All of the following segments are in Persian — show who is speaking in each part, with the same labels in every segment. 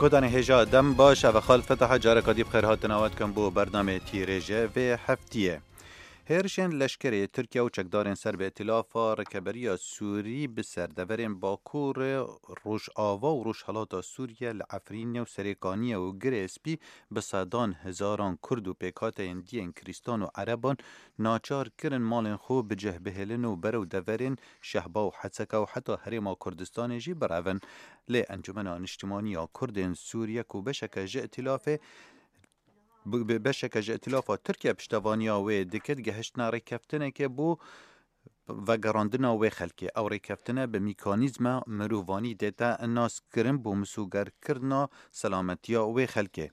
Speaker 1: گودان هجا دم باش و خال فتح جارکادی بخیر هاتناوات کن بو برنامه تیریجه و هفتیه. هرشن لشکری ترکیه و چکدارن سر به ائتلاف رکبری سوری بسر دورن باکور روش آوا و روش حالات سوریه لعفرین و سریکانی و گرسپی بسادان هزاران کرد و پیکات اندین کریستان و عربان ناچار کرن مالن خوب بجه بهلن و برو دورن شهبا و حسکه و حتی حریم کردستان جی براون لی انجمن اجتماعی کردن سوریه کو بشکه جه ائتلافه بشکه ائتلاف ترکیه پشتوانیا و دکت گهشتنا ریکفتنه که بو و گراندنا و خلکی او ریکفتنه به میکانیزم مروانی دیتا ناس کرن بو مسوگر کرنا سلامتیا و خلکی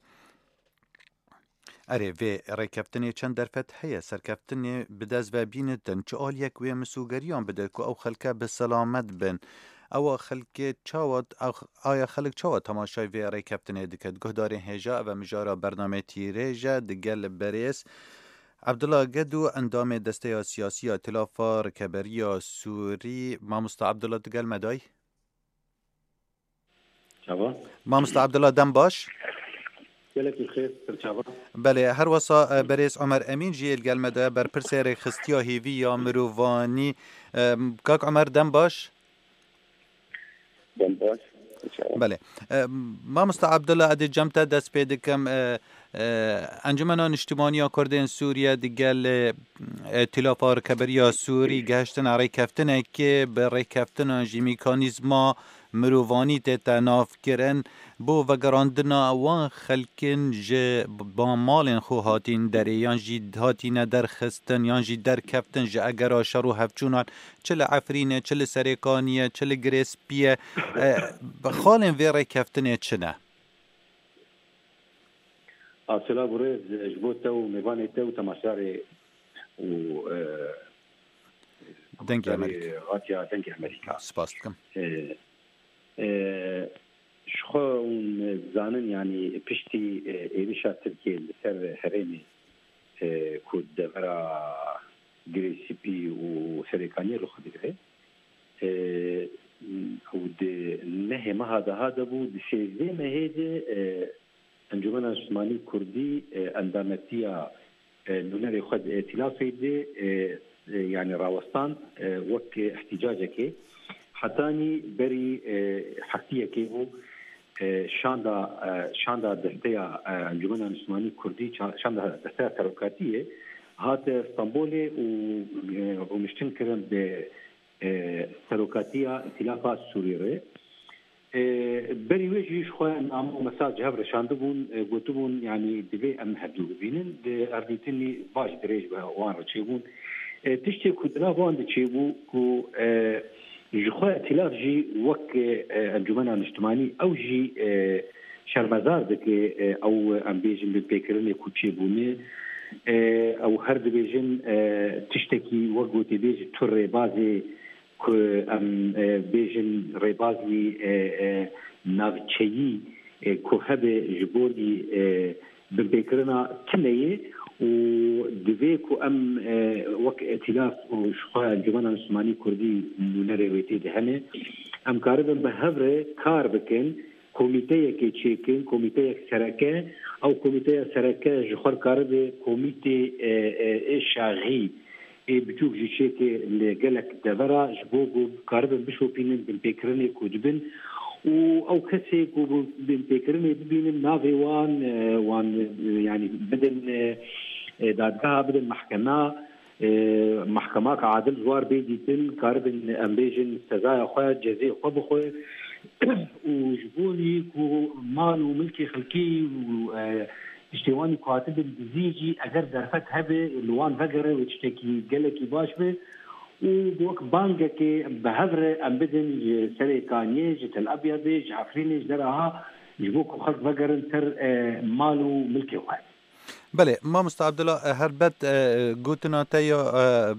Speaker 1: اره و ریکفتنه چند درفت هیا سرکفتنه بدز و بینتن چه آل یک و مسوگریان بده که او خلکه به سلامت بن او خلک چاوت آیا خلک چاوت تماشای وی ریکفتنه دکت گهدار هجا و مجارا برنامه تیریجا دگل بریس عبدالله گدو اندام دسته سیاسی ائتلاف رکبری سوری ما مصطفی عبدالله دگل مدای ما مصطفی عبدالله دم باش بله هر وصا بریس عمر امین جیل گل مدای بر پرسر خستیا هیوی یا مروانی کاک عمر دم باش بله ما مصطفی عبدالله ادی جمتا دست پیدا کم انجمنان اجتماعی کردن سوریه دیگل ائتلاف رکبری سوری گشتن ریکفتنه که به ریکفتن جی میکانیزما مروانی تیتا ناف کرن بو وگراندنا وان خلکن جه با مالن خو هاتین داره یان جی هاتین در خستن یان جی در کفتن جه اگر شروع هفچونان چل عفرینه چل سریکانیه چل گریسپیه بخالن وی ریکفتنه چنه
Speaker 2: اصلا برای جبوته و میوانته و تماشای و
Speaker 1: دنگ امریکا
Speaker 2: غاتیا دنگ امریکا
Speaker 1: سپاس کم
Speaker 2: شخو اون زانن یعنی پشتی ایرشا ترکیه لسر هرمی کود دورا گریسیپی و سریکانی رو خود دیگه و ده نه ما هذا بود شيء ما هيدا انجمن عثماني كردي اندامتيا نونر خد ائتلاف ده يعني راوستان وك احتجاجك حتاني بري حقيقه كيو شاندا دستيا انجمن عثماني كردي شاندا دستيا تركاتيه هات اسطنبول ومشتن كرم ب تركاتيه ائتلاف سوريه بري ويجي شويه ام مساج هبر شاندبون قلتبون يعني دبي ام هدو بينن ارديتني باش دريج وان رتشيبون تشتي كدنا وان تشيبو كو جخوا ائتلاف جي وك انجمن الاجتماعي او جي شرمزار دك او ام بيجن بالبيكرني كوتشيبوني او هرد بيجن تشتكي وقوتي بيجي تور بازي ام بیژن ریبازی ناوچه‌ای کوهب جبوری ببکرنا کنیه و دوی کو ام وک ائتلاف و شخص جوان عثمانی کردی نونره ویتی دهنه ام کاربن به هفره کار بکن کمیته کی چیکن کمیته سرکه او کمیته سرکه جخور کارب کمیته شاغی بتوك جيشيكي اللي قالك دبرا جبوغو قاربا بشو بينن بالبيكرني كودبن او كسي كو بالبيكرني بينن نافي وان يعني بدل دادگاه بدل محكمه عادل زوار بيديتن قاربن امبيجن سزايا خويا جزي خو بخو وجبوني كو مال وملكي خلقي اشتواني كاتب الزيجي اگر درفت هبه لوان فقره وتشتكي قالك باش به وبوك بانجك بهفره ام بدن سريكانيه جت الابيض جعفرين درها جبوك خلق فقر تر مالو ملكي واحد
Speaker 1: بله ما مصطفی عبدالله هربت گوتنا تیا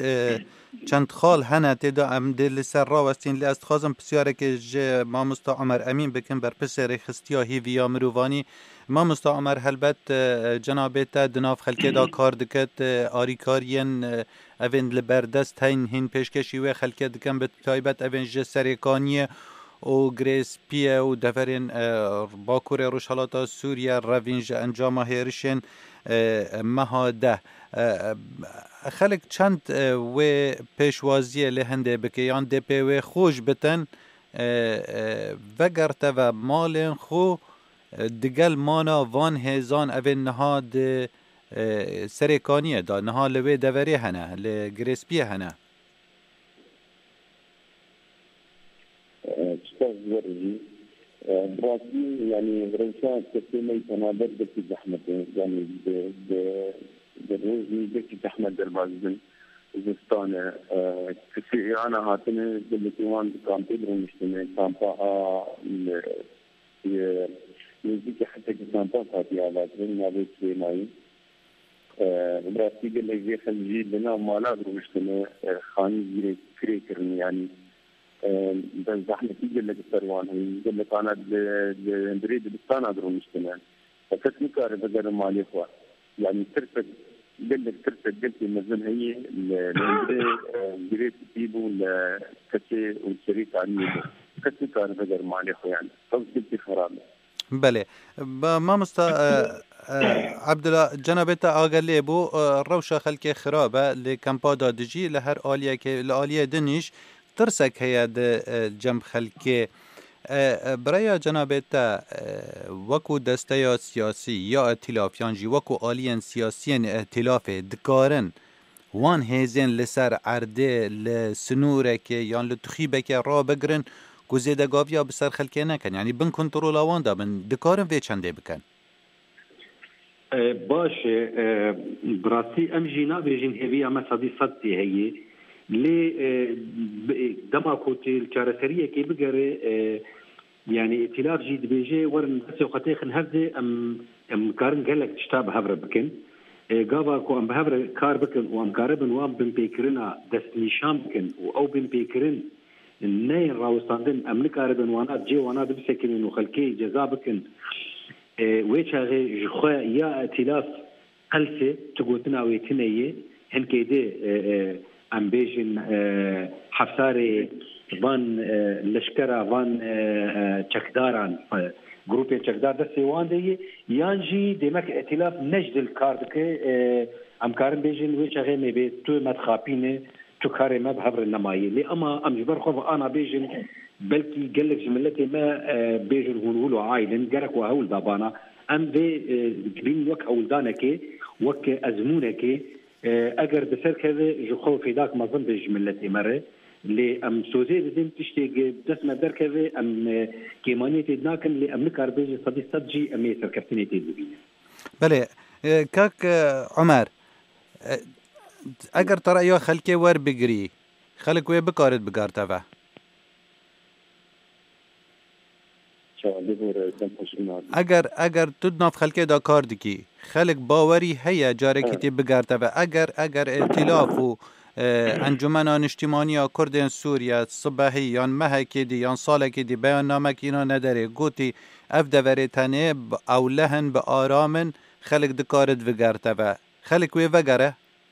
Speaker 1: چند خال هنه تدا ام دل سر راوستین لی است خازم بسیاره که ما مصطفی عمر امین بکن بر پسر خستیا هیویا مروانی ما مصطفی عمر هلبت جنابت دناف خلکه دا کار دکت آریکارین اوین لبردست هین پیشکشی و خلکه دکن به تایبت اوین جسریکانیه و گریسپیه و دفرین باکور روشالات سوریا روینج انجام هیرشن مهاده خلق چند و پیشوازی لهنده بکه یان دپی و خوش بتن وگرته و مال خو دگل مانا وان هزان اوین نهاد سرکانیه دا نها لوی دوری هنه لگریسپیه هنه
Speaker 3: استاذ ورجي براسي يعني روشان كتير تنادر بكي زحمة يعني بالروزي بكي زحمة دربازن زستانة كثير أنا هاتني بالكيوان كامبي برومشتني كامبا ميزيكي حتى كامبا هاتي على ترين نابت سيناي براسي قال لك زي خلجي لنا مالا برومشتني خاني زي كريكرني يعني بس زحمة يقول لك السروان هي يقول لك أنا بريد بستانا أدرو مجتمع فكنت مكاري بدر مالي إخوة يعني ترفد قال لك ترفد قلت مثلا هي بريد تجيبه لكتي والشريك عني كنت مكاري بدر مالي إخوة يعني فقلت خراب
Speaker 1: بله ما عبد الله جنابتا آگلی بو روشا خلک خرابه لکمپا دادجی لهر آلیه که لآلیه دنیش ترسك هي جنب خلكي برای جنابتا وكو دستيا سياسي يا ائتلاف يانجي وكو آليان سياسيين ائتلاف دكارن وان هيزين لسر عرده لسنورك يان لتخيبك را بگرن كو زيده قافيا بسر خلكي نكن يعني بن كنترولا وان دا من دكارن في چنده بكن
Speaker 2: باش براسي ام جينا بيجين هبي اما صدي صدي هي لي دما كوتي الكارثريه كي بقري يعني ائتلاف جيد بيجي ورن بس وقتيخن هذه ام كارن قال لك تشتاب هبر بكن قابا كو ام بهبر كار بكن وام كاربن وام بن بيكرنا دست نشام بكن او بن بيكرن النين راوستاندن ام كاربن وانا جي وانا بسكن وخلكي جزا بكن ويش هذا جخوا يا ائتلاف قلسه تقولنا ويتنيه هن كيدي ام بيجن حفصاري فان لشكرا فان تشكداران جروب تشكدار ده سيوان دي يانجي ديمك ائتلاف نجد الكاردك ام كارن بيجن ويش غيمي بي تو متخابينه تو كاري ما بحبر النمايه لي اما ام جبر خو انا بيجن بلكي قال لك جملتي ما بيجن هولو عايدن جرك وهول دابانا ام بي بين وك اولدانك وك ازمونك اگر بسر كذا جو في ذاك ما ظن بجملتي مره اللي ام سوزي بدين تشتي دسمه در كذا ام كيمانيتي دناكن اللي ام نكار بيجي صدي صدجي ام سركفتنيتي دبي
Speaker 1: بله كاك عمر اگر ترى يا خلكي ور بگري خلك وي بكارت بگارتوا اگر تو ناف خلکه دا کار دکی خلق باوری هيا جاركتي بگارتوا اگر ائتلاف و انجمنان اجتماعی کردین سوریا صبحی یان مهکی دی یان سالکی دی بیان نامک اینا نداره گوتی اف دوره تنه او لهن به آرامن خلق دکارت بگارتوا خلق وی وگره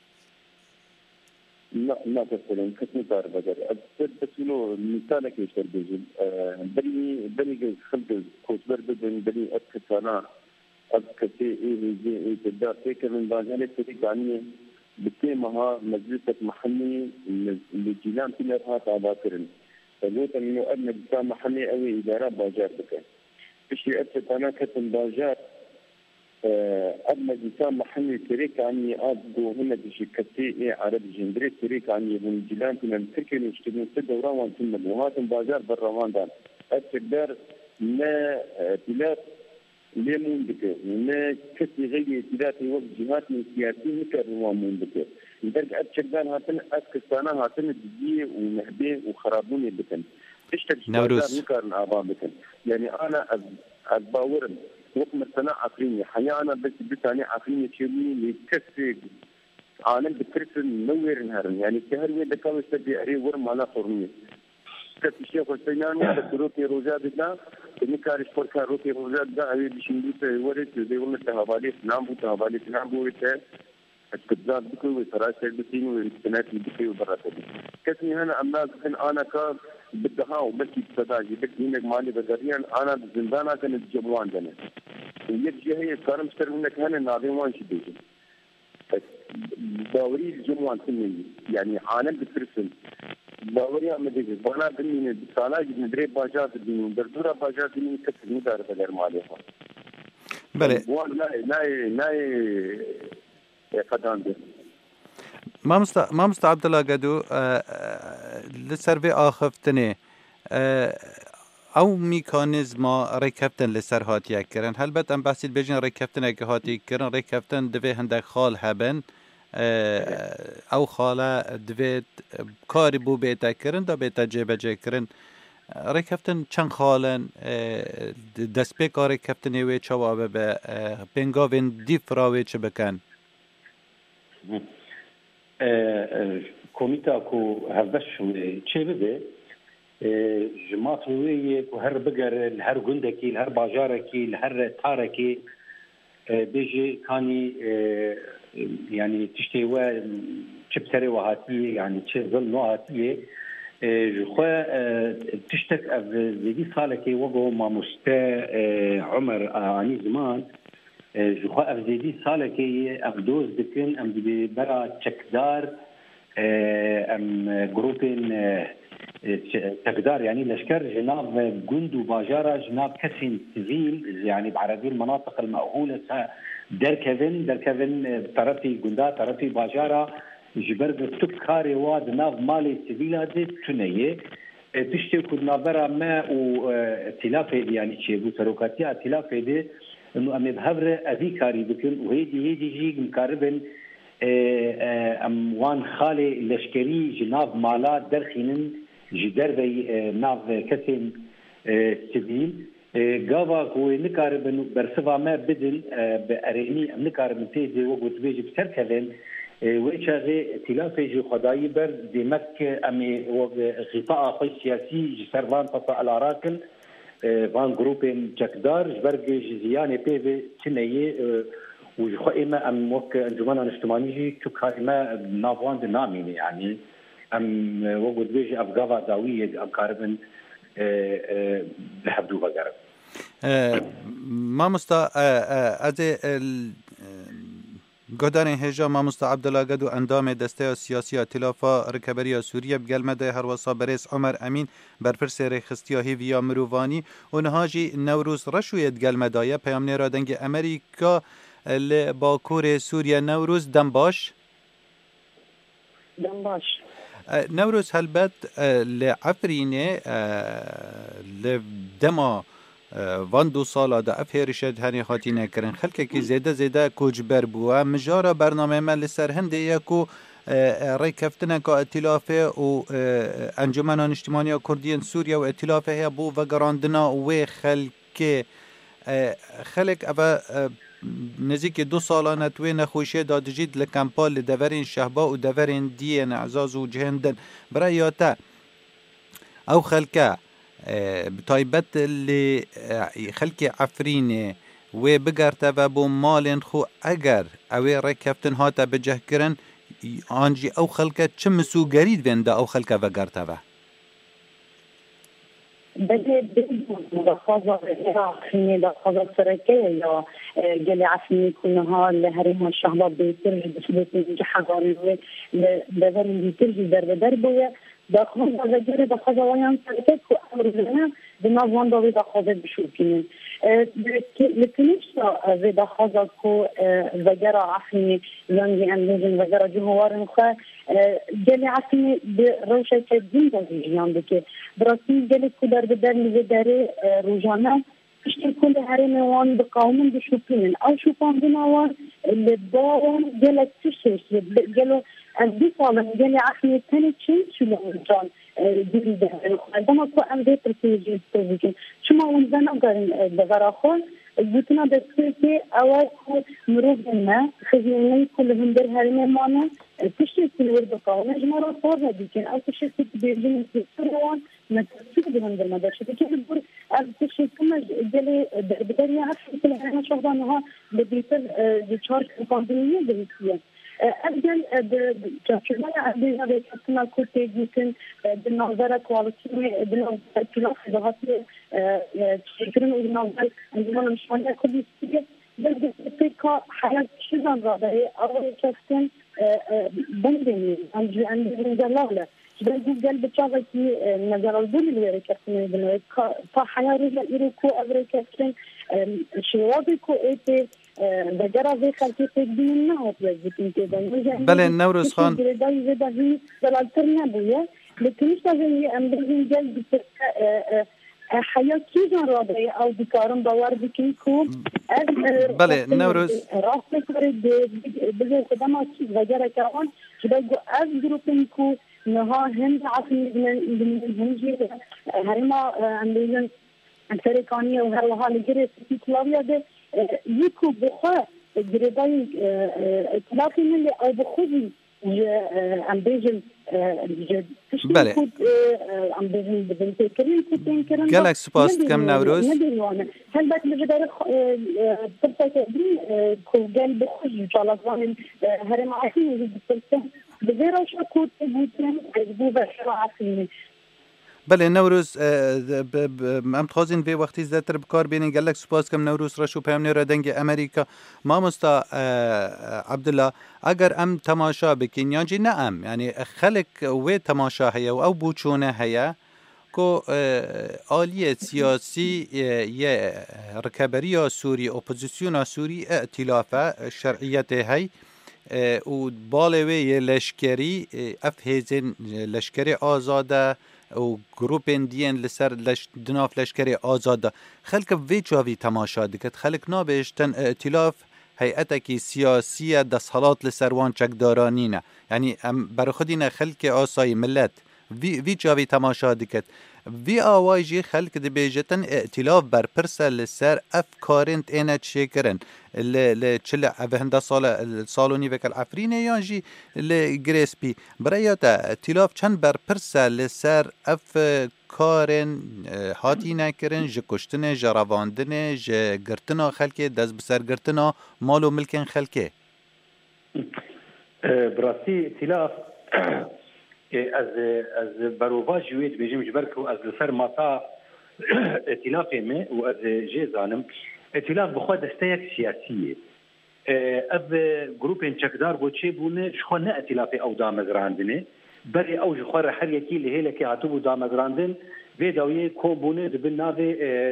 Speaker 3: لا تسلم كتني دار بدر بس له مثالك يشتر بيجي بني خلق كوتبر بني أكتسانا أكتسي إيه تدار تكر من باجانة تريك عني بتيمها مجلسة محلي لجيلان تنرها تعباكرن فلوتا منو أبنى بتاع محلي أوي إدارة باجار بك بشي أكتسانا كتن باجار أبنى بتاع محلي تريك عني أبدو هنا بشي كتي عرب جندري تريك عني من جيلان تنركن يشتغلون تدورا وان تنم وهاتن باجار برروان دان أكتدار ما تلاف ليمون بك ما كتي غير تلاتي وقت جهات من سياسي مكر وامون بك لذلك أتشكدان هاتن أسكستانا هاتن بجي ومهبي وخرابوني بكن تشتك
Speaker 1: نوروز
Speaker 3: مكر الآباء بكن يعني أنا أتباورن وقت مثلا عقليني حيا أنا بس أنا عقليني تشيرني لكسر عالم بكرسن نوير نهرن يعني كهروي دكاوي استبي أري ورم على قرني كتشي خلصياني بسروتي روزا بدنا بنكارش فركا روتي روزا دا أبي بشندوس ورد يقولون تهابالي نام بو ويته استبداد بكو وتراش بتين واستنات بكو وبرات كتني هنا أملاك أنا بدها وبلكي بسداجي بلكي هناك مالي بقريان انا زندانا كانت جبوان دنا يجي هي صار مشتر منك هنا ناظرين وان شي بيجي باوري الجموان تني يعني عالم بترسل باوري عم بدي بانا بني بسالاج ندري باجات بني دردورا باجات بني كتب ندار بدر مالها
Speaker 1: بله
Speaker 3: لا قدام ده
Speaker 1: ما مست عبد الله قدو لسر في آخفتنه او میکانیزما ریکفتن لسر هاتیه کرن هل بد ام بحثی بجن ریکفتن اگه هاتی کرن ریکفتن دوی هندک خال هبن او خاله دوی کاری بو بیتا کرن دا بیتا جیبه جی کرن ریکفتن چند خالن دست پی کار ریکفتن وی چوابه به پنگاوین دیف راوی چه بکن
Speaker 2: کمیتا کو هفدش چه بده جماعت روی کو هر بگر هر گندکی هر باجارکی هر تارکی بيجي كاني يعني تشتي و تشبتري وهاتيه يعني تشظل نوعاتيه جخوا تشتك زيدي صالكي وقو ما مستا عمر عني زمان جخوا زيدي صالكي افدوز دكن ام دي برا تشكدار ام جروبين تقدار يعني لشكر جناب جندو باجارة جناب كسين سيفيل يعني بعربي المناطق المأهولة دركفن طرفي جندا طرفي باجارة جبرد تكاري واد ناف مالي سيفيل هذه تنية تشتي كنا برا ما وتلافة يعني شيء بسروكاتيا تلافة دي إنه أمي بهبر أذي كاري بكن وهيدي جي مكاربن أموان خالي لشكري جناب مالات درخينن جدار بي ناف كسين سبيل قاوا كوي نكاربن برسفا ما بدل بأريني نكاربن تيزي وقت بيجي بسركلن ويشاغي تلافيجي خداي بر ديمك أمي غطاء خوي سياسي جسرفان تطا العراقل فان جروبين جاكدار جبرجي جزياني بيبي سنية وجخو إما أم وك أنجمنا الاجتماعي كوكايما نافوان دنامين يعني ام وجود بيجي افغاوا داويه اقاربن بحبدو بقرب
Speaker 1: ما مستا از گودان هجا ما مستا عبدالله قدو اندام دسته سیاسی ائتلاف رکبری سوریه بگلمده هر وصا برس عمر امین برپرس رخصتی هیویا مروانی اونهاجی نوروز رشویت گلمدایه پیامنی را دنگ امریکا لباکور سوریه نوروز دنباش نوروز هلبت لعفرینه لدما وان دو سالا دا افهرشد هنی خاطی نکرن خلکه که زیده کوچبر بوه مجارا برنامه من لسر هنده یکو ریکفتنه که ائتلافه و انجمنان اجتماعی کردین سوریه و ائتلافه هیا بو و گراندنا و خلک اوه نزدیک 2 سالانه توی نخوشی دادجید لکمپال لدورین شهبا و دورین دین اعزاز و جهندن برای یاتا او خلکه بتایبت لی خلک عفرینه و بگرته و بو مالین خو اگر اوی رکفتن هاتا بجه کرن آنجی او خلکه چه مسوگرید ونده او خلکه وگرته و
Speaker 4: بله دخواه عراقی دخواه سرکه یا گلی عفنی کنها لهرها الشهبات بيتر بسبب حضاري دبر بيتر در بويا دخواه وزجر دخواه ويان سرکه که امروزنا بنظام داوی دخواه بشوكين لكنش دخواه که وجر عفني زنجي انجن وجر جهوار مخا گلی عفني بروشه تدين داويان بكي براسي گلی كدر بدر لداره روجانه اشتي كل هرم وان بقوم بشوفين او شوفان بنوان اللي باون جلت تشيش جلو الدي صالح جلي عفني تاني تشين شلو جان ديري ده عندما كو ام دي تركيجي تركيجي شما ونزانا قارن بغراخون بوتنا دستوكي اول كو مروف ما خزيني كلهم در هرم مانا تشتي كل ورد بقوم جمارا صارها ديكين او تشتي بيرجين سروان متسوق بهم در مدرسة كيف بقول الشيء كمان جلي بدري عارف كل هذا شغلانها بديت الشارك القانونية بالنسبة أبداً جاشونا عندنا بيتنا كنت جيتن بالنظرة كواليتي بالنظرة كلاس ضغطي شكرا بالنظرة عندنا مش عندنا كل شيء بس بتلقى حياة شدًا رائعة أول كفتن بندني عندي جلالة بس قلب شغلتي نظر الدول اللي كفتن بالنسبة فحياة رجع إيركو أبري كفتن شوابكو إيه بجرا ذي خلتي تقدين نهض وزيتين كذا.
Speaker 1: بله نوروز خان.
Speaker 4: جداي جداي دلالترنا بويا لكن إيش تجني أمبرين جل حياة كذا رابعة أو بكارم باور بكين كوب.
Speaker 1: بله نوروز.
Speaker 4: راسك برد بزر خدمات بجرا كمان جداي أز جروبين كو نها هم عارفين من هنجي هرما أمبرين أمريكانية وهروها لجري في كلابيا ده يكو بخا جريداي تلاقي من اللي أو بخوذي أمبيجن
Speaker 1: بله
Speaker 4: أمبيجن بنتي كريم كتين كريم
Speaker 1: جالكس باست كم نوروز
Speaker 4: هل بات بجدار فرصة تقديم كو جال بخوذي إن شاء الله زمان هرم عارفين يجب فرصة بغير شكوت بوتين عجبو بشرة عارفين
Speaker 1: بله نوروز ام تخوازین وی وقتی زدتر بکار بینین گلک سپاس کم نوروز رشو پیامنی را دنگ امریکا ما مستا عبدالله اگر ام تماشا بکین یانجی نه ام یعنی خلق و تماشا هیا و او بوچونه هیا کو آلیه سیاسی یه رکبری سوری اپوزیسیون سوری ائتلافه شرعیت هی و بالوی لشکری افهیزن لشکری آزاده و گروپین دیین لسر دناف لشکری آزاده خلق وی چاوی تماشا دکت خلق نابشتن ائتلاف هیئتکی سیاسی دستحالات لسروان چکدارانینه یعنی برای خودینه خلق آسای ملت وی چاوی تماشا دکت وی آواجی خلق دی بیجتن ائتلاف بر پرسه لسر افکارنت اینه چه کرن لچل هنده سالونی وکل عفرینه یانجی لگریسپی برای تا ائتلاف چند بر پرسه لسر افکارن هاتی نکرن جه کشتن جه رواندن جه گرتنا خلقه دست بسر گرتنا مالو ملکن خلقه
Speaker 2: براسي ائتلاف از بروفا جويت بيجي مجبركو از لسر ماتا ائتلافي ما واز جي زانم ائتلاف بخوا دستيك سياسيه اب جروبين چکدار بو چه بونه شخو نه ائتلافي او دامزراندنه بري او جخور هر يكي اللي هلكي عتبو دامزراندن فيداويه كو بونه بالنافي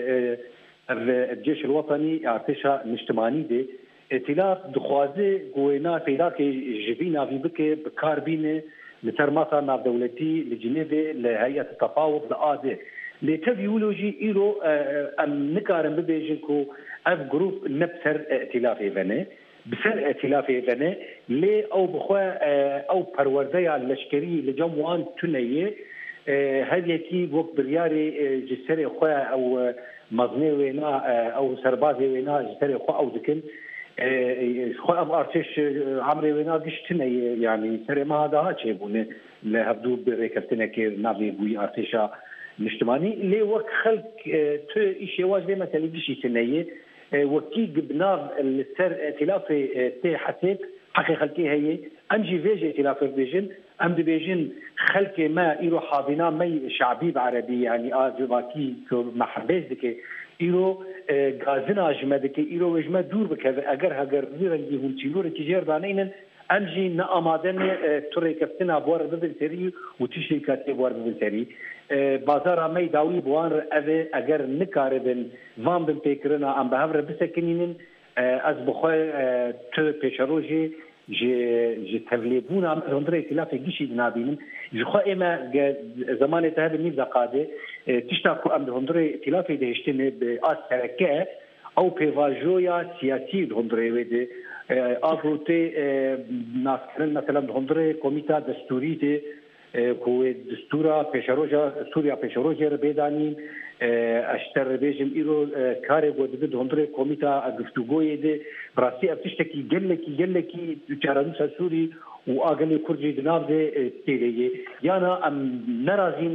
Speaker 2: الجيش الوطني ارتشا الاجتماعي دي ائتلاف دخوازه گوینا پیدا که جبینا في بك بكاربينه لترماطة ناف دولتي لجنيفي لهيئة التفاوض لآده لتفيولوجي إيرو أم نكارن ببيجنكو أف جروب نبسر ائتلافي فنه بسر ائتلافي فنه لي أو بخوا أو پروردية لشكري لجموان تنية هذيكي وقت برياري جسري خوا أو مظني وينا أو سربازي وينا جسري خوا أو ذكن خو ام ارتش عمري وينا قشتني يعني سري ما هذا هاتشي بونه لهبدو بريكفتنا كي نافي بوي ارتشا الاجتماعي اللي وقت خلق تو ايشي واجبه مثلا بشي سنيه وكي قبناف السر ائتلافي تي حسيب حقي خلقي هي انجي فيجي ائتلاف فيجن ام دي بيجن خلق ما يرو حاضنا مي شعبي بعربي يعني اجواكي محبز دكي ایرو گازنا جمده که ایرو وجمه دور بکه اگر هگر رنگی هم چیلور کی جردانین انجی نه آمادن توری کفتنا بوار ببلتری و تشری کاتی بوار ببلتری بازار می داوی بوان اوه اگر نکاردن وام بن پیکرنا ام به هفر بسکنین از بخواه تو پیشروجی جه تغلیبون ام هندره ائتلاف گیشی نابینن جخوا اما زمان تهب نیو قاده تشتاكو ام هندره ائتلاف دهشتن باس ترکه او پیواجویا سیاسی هندره وده آفروته ناسکرن مثلا هندره کمیتا دستوری ده کو دستورا پیشروجا سوریا پیشروجا بدانیم اشتر بیجم ایرو کار بود هندره کمیتا گفتگوی ده براستی ابتشتکی گلکی چارانوس سوری و آگلی کرجی دناب ده تیریه یانا ام نرازینه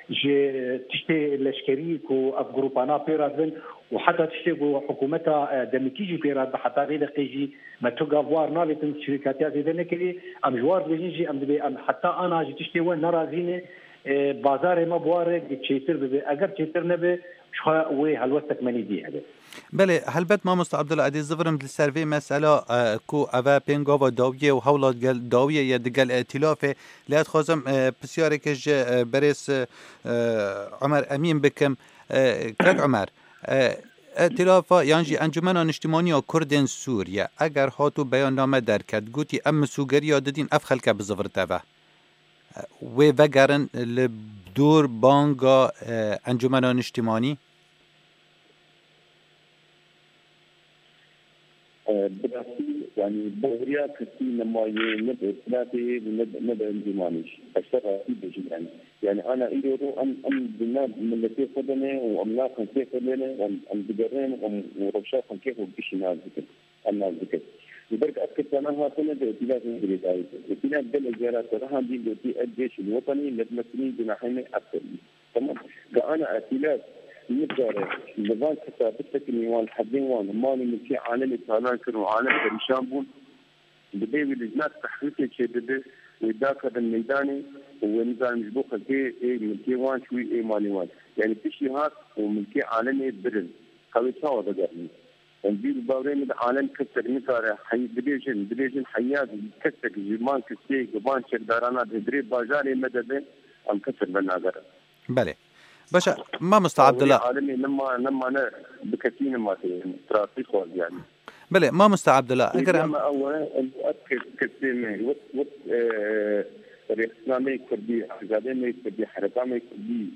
Speaker 2: تشتي لشكري كو اف جروبانا بيرادن وحتى تشتي حكومتها دمكيجي بيراد حتى غير قيجي ما توغافوار نالتن شركات زي ذنكلي ام جوار بيجي ام حتى انا جي تشتي وين نرازينه بازار ما بواره تشيتر بي اگر تشيتر نبي شو وي هلوستك مني دي هذا
Speaker 1: بله هلبت ما مست عبدالله عدی زفرم دل سروی مسئله کو اوه پینگا و داویه و حولات گل داویه یا دگل ائتلافه لیت خوازم پسیاره کش برس عمر امین بکم کک عمر ائتلافا یعنی انجمن اجتماعی کردن سوریه اگر هاتو بیان نامه در کد گوتی ام سوگری دادین اف خلکه بزفرت اوه و وگرن لدور بانگا انجمن اجتماعی
Speaker 3: براسي يعني بوريا كثير لما ينبع ثلاثة ونبع انجمانيش أشتغل في بيجي يعني أنا إيرو أم بناب ملتي خدمة وأملاك كيف خدمة أم بجرين وربشات كيف وبيش ناس ذكر الناس ذكر لذلك أذكر أنا هاتنا بإتلاف إنجليزي إتلاف بالإجارات راح دي بتي الجيش الوطني للمسؤولين جناحين أكثر تمام كأنا إتلاف نقدر نظام كتابتك نيوان حدين وان مالي من شيء عالمي تعلان كانوا عالم بريشان بون بدي ولجنات تحقيق شيء بدي ويداك هذا الميداني ونظام مجبوخ كي من كي وان شوي مالي وان يعني بشي هات ومن كي عالمي برز قوي تساوى دقائق ونجيب الباورين العالم كتك نكاره حي بديجن حيات كتك جيمان كتيك وبان شك دارانا بدريب باجاري مدبين ام كتك بالناظر
Speaker 1: بله باشا ما مستعد لا
Speaker 3: عالمي لما انا بكثير ما ترافيق يعني
Speaker 1: بله ما مستعد لا اقرا
Speaker 3: لما اول اكد كثير وقت الاسلامي كردي احزابي كردي حركامي كردي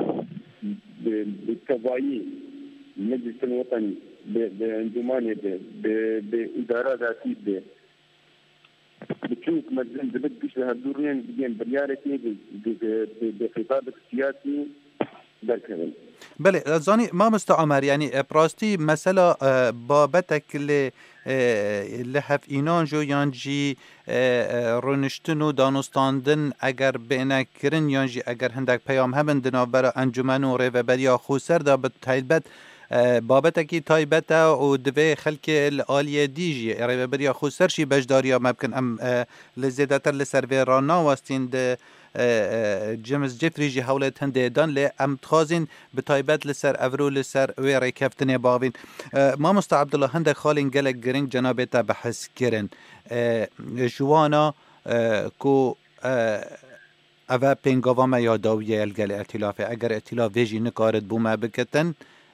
Speaker 3: بالتوعيه المجلس الوطني بانجماني باداره ذاتيه بتشوف مجلس بدك هالدورين بين بريارتي بخطاب السياسي
Speaker 1: بله زانی ما مستعمر یعنی پراستی مثلا بابتک لحف اینان جو یانجی رونشتن و دانستاندن اگر بینه کرن یانجی اگر هندک پیام همین دنابرا انجمن و ریوبر یا خوسر دا بتایبت بابتکی تایبت و دوی خلک الآلیه دیجی ریوبر یا خوسر شی بجداریا ممکن ام لزیدتر لسروی رانا واستین جیمز جفری جی حولت هنده دان لی ام تخازین بتایبت لسر افرو لسر وی ریکفتنی باوین ما مستعد عبدالله هنده خالین گلک گرینگ جنابتا بحث کرن جوانا کو اوه پینگاوام یاداویه الگل ائتلافه اگر ائتلاف ویجی نکارد بوما بکتن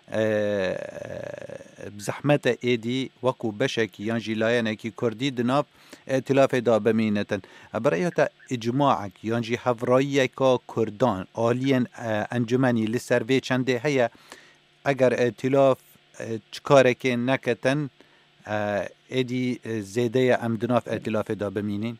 Speaker 1: بزحمت ایدی وکو بشکی یانجی لاینکی کردی دناب ائتلاف دا بمینتن برایتا اجماعک یانجی هفرایی که کردان آلین انجمنی لسروی چنده هیا اگر ائتلاف چکاره که نکتن ایدی زیده امدناف ائتلاف دا بمینین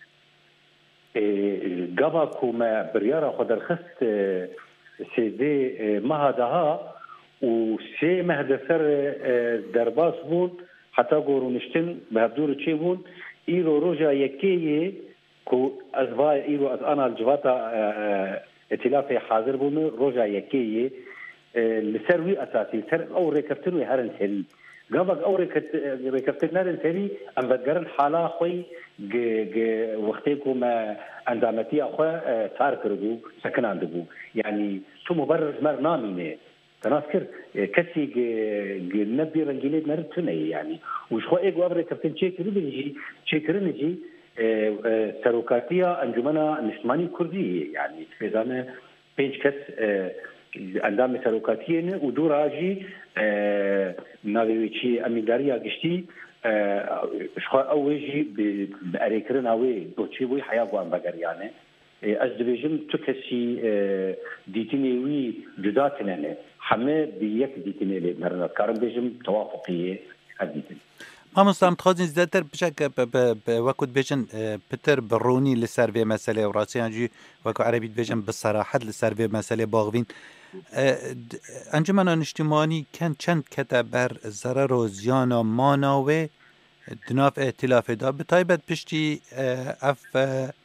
Speaker 2: قبا كوما بريارة خد الخست سيدي مهدها وسي مهدفر درباس بون حتى قورو نشتن بهدور تشي بون إيرو روجا يكيه كو أزفاي إيرو أز أنا الجواتا ائتلافي حاضر بون روجا يكيه لسروي أساسي لسر أو ريكفتنوي هرن سري قبل أو ريكفتن هرن سري أم بدقرن حالا خوي وقتيكو ما اندامتي أخوة صار كردو سكن عندبو يعني شو مبرر مر نامينه تناذكر كسي نبي رنجيليد مرتني يعني وش هو إيجو أبرة كابتن شيكرنجي سروكاتية أنجمنا نسماني كردية يعني إذا بينش كس اندام سروكاتية ودوراجي ناويتشي أميداريا قشتي شو أوجي بأريكرن أوي دوتشي وي حياة قوان بقر يعني أزدبيجم تكسي ديتينيوي جداتنا همه بيك ديتيني مرنا كارم بيجم توافقية أديتن
Speaker 1: ما مستعم تخازن زیادتر بشک وقت بیشن پتر برونی لسروی مسئله و راستی انجی وقت عربی بیشن بصراحت لسروی مسئله باغوین انجمن اجتماعی کن چند کتبر ضرر و زیان ماناوه دناف ائتلاف دا بتایبت پشتی اف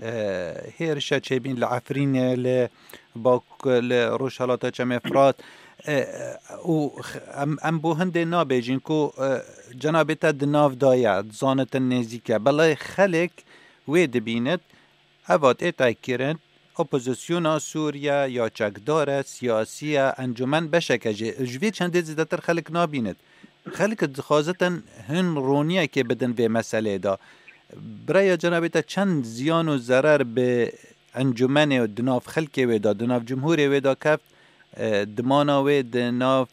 Speaker 1: هێرشە چێبین لە عفرینێ لە ڕۆژهەڵاتە چەمێفرات و ئەم بۆ هەندێ نابێژین کو جەنابێتە دناودایە زانەتە نێزیکە بەڵێ خەلێک وێ دەبینێت ئەوات ئێتاکردن ئۆپۆزیسیۆنا سووریا یا چەکدارە سیاسیە ئەنجومەن بەشێکە ژێ چەندێ زیاتر خەلک نابینێت خەلکە دخوازەتەن هەن ڕۆنیەکێ بدن vê meselêda برaya cenabête çend ziyan û zerer bi encûmenê û di nav xelkê wê da di nav cumhurê wê da keft di mana wê di nav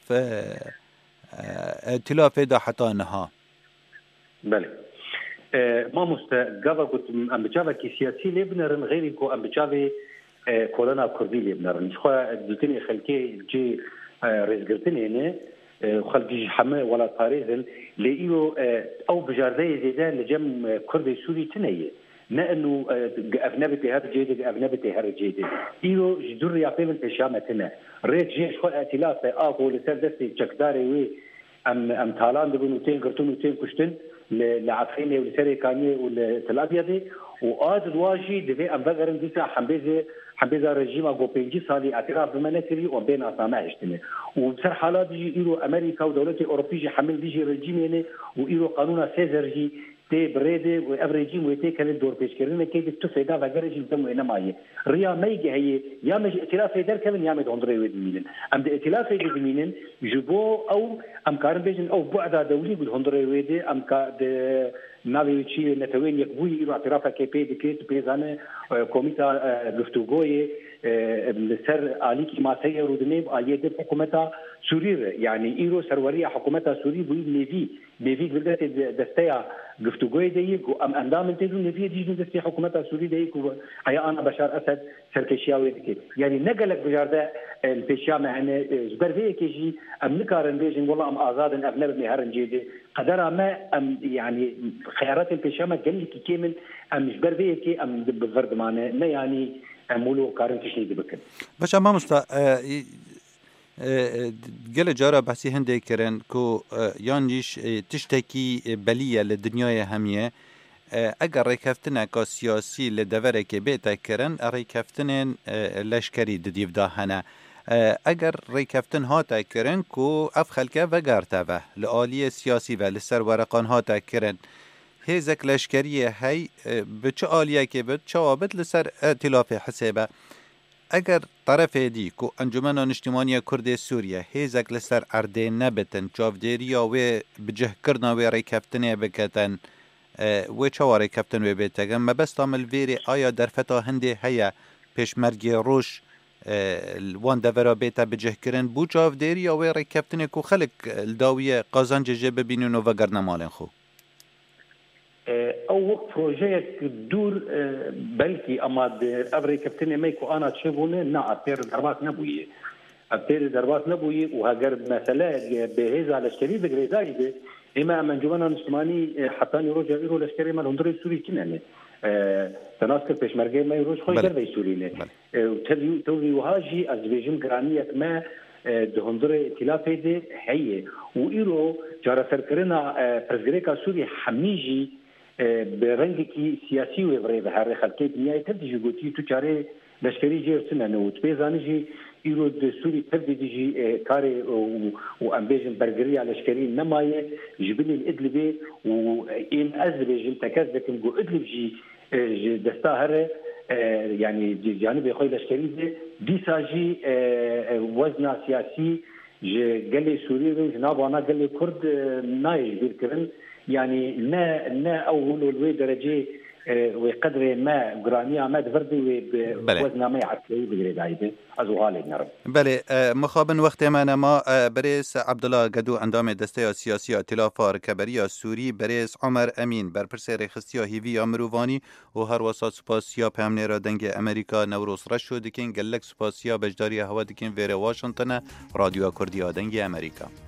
Speaker 1: tilafê da heta niha.
Speaker 2: بله ما مستقبل كنت ام بجاوه سياسي لبنان غير كو ام بجاوه كورونا كردي لبنان خو دتني خلكي جي رزقتني هنا خلقي حما ولا طاريزن ليو او بجاردي زيدان لجم كردي سوري تنيه لانه اجنبي هذا جيد اجنبي هذا جيد ايو جدور يا فيلم تشامتنا ريت جيش خو ائتلاف اقو لسردستي جكداري وي ام تالان دبن وتين قرتون وتين كشتن لعفريني ولسري كاني ولتلابيدي وآد الواجي دفي ام بغرن ديسا حمبيزا رجيما جو بينجي صالي اعتراف بمناتري وبين اصامع اجتماع وبصر حالات يجي ايرو امريكا ودولتي اوروبيه حمل ديجي رجيمي وايرو قانون سيزرجي تي بريدي وافريجيم ويتي كان الدور بيش كرنا كيف تفيدا فغرجي تم هنا معي ريا ميجي هي يا مش ائتلاف يدر كمان يا مد هندري ودمينن ام ائتلاف يدمينن جبو او ام كارن بيجن او بعد دولي بالهندري ودي ام كا ناوي شيء نتوين يقبوي إلى اعترافه كبير دكتور بيزانه كوميتا گفتگوی سر آلیکی ما سیر رودنیب آلیت حکومت سوریه یعنی ایرو سروری حکومت سوریه بود نوی بردت دسته گفتگوی دیگ و اندام تیزو نوی دیجن دسته حکومت سوریه دیگ و حیا آن بشار اسد سرکشیاوی دیگ یعنی نقلك بجارده الفيشا معنا زبرفيه كيجي ام نكارن بيجن والله ام ازادن ابنب مهرن جيدي قدر ما ام يعني خيارات الفيشا ما قال لك كيمن ام زبرفيه كي ام بفرد معنا ما يعني امولو كارن كشني دبكن
Speaker 1: باش ما مستا قال جارا بحثي هندي كرن كو يانجيش تشتكي بليه للدنيا هميه اگر ریکفتنه که سیاسی لدوره که بیتا کرن ریکفتنه لشکری ددیو داهنه اگر ریکفتن ها تا کرن که اف خلکه وگرته و لآلی سیاسی و لسر ورقان ها تا کرن هیزک لشکری هی به چه آلیه که بد چوابد لسر ائتلاف حسابه اگر طرف دی که انجمن اجتماعی کرد سوریه هیزک لسر ارده نبتن چافدیری و بجه کرنا و ریکفتنه بکتن و چواره کپتن و بیتگم ما بس تامل ویری آیا در فتا هنده هیا پیشمرگی روش وان دورا بیتا بجه کرن بو جاو دیری یا ویری کپتنی کو خلق الداویه قازان جه ببینون و وگر نمالن خو
Speaker 2: او وقت پروژه دور بلکی اما ابری کپتنی میکو آنا تشبونه نا ابتر دربات نبویه و هاگر مثلا به هزا لشکری بگریزایی به اما من جوانا نسمانی حتی نیروج ایرو لشکری من هندری سوری کننه تناسب پیشمرگی ما روز خوی در سوری نه توی وهاجی از بیجم گرانیت ما ده هندری ائتلاف ده هیه و ایرو جارا سرکرنا پرزگری کا سوری حمیجی به رنگی کی سیاسی و برای به هر خلقی دنیای تبدیجی گویی تو چاره لشکری جرسنه نوت بیزانیجی ایرو د سوری تبدیجی کار و امبیجن برگری لشکری نمایه جبنی الادلبی و این از بیجن تکذبکم گو ادلبجی دستاهره يعني جانب خوي لشكري دي ساجي وزن سياسي قال لي سوري جناب انا قال لي كرد نايج بيركرن يعني نا اول الوي درجه وقدر ما جرانيا ما دفردي وزن ما يعطي بغير دايبه ازوالي نرم
Speaker 1: بله مخابن وقت ما بريس عبدالله قدو اندام دسته سیاسی ائتلاف رکبری سوری بريس عمر امین بر پرسر خستیا هیوی امروانی و هر وسط سپاسیا پامنه را دنگ امریکا نوروز رشو دکن گلک سپاسیا بجداری هوا دکن ویر واشنطن رادیو کردی دنگ امریکا